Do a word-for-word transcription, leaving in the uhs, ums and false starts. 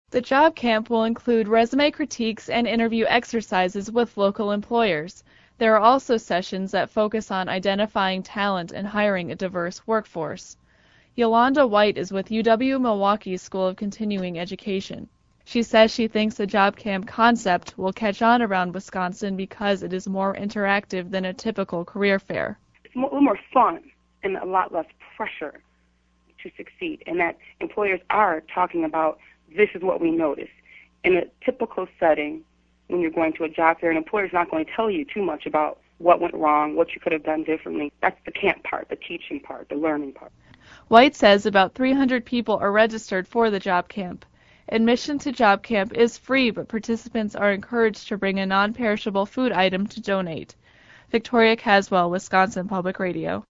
The job camp will include resume critiques and interview exercises with local employers. There are also sessions that focus on identifying talent and hiring a diverse workforce. Yolanda White is with U W-Milwaukee's School of Continuing Education. She says she thinks the job camp concept will catch on around Wisconsin because it is more interactive than a typical career fair. It's a little more fun and a lot less pressure to succeed, and that employers are talking about this is what we notice. In a typical setting, when you're going to a job fair, an employer's not going to tell you too much about what went wrong, what you could have done differently. That's the camp part, the teaching part, the learning part. White says about three hundred people are registered for the job camp. Admission to job camp is free, but participants are encouraged to bring a non-perishable food item to donate. Victoria Caswell, Wisconsin Public Radio.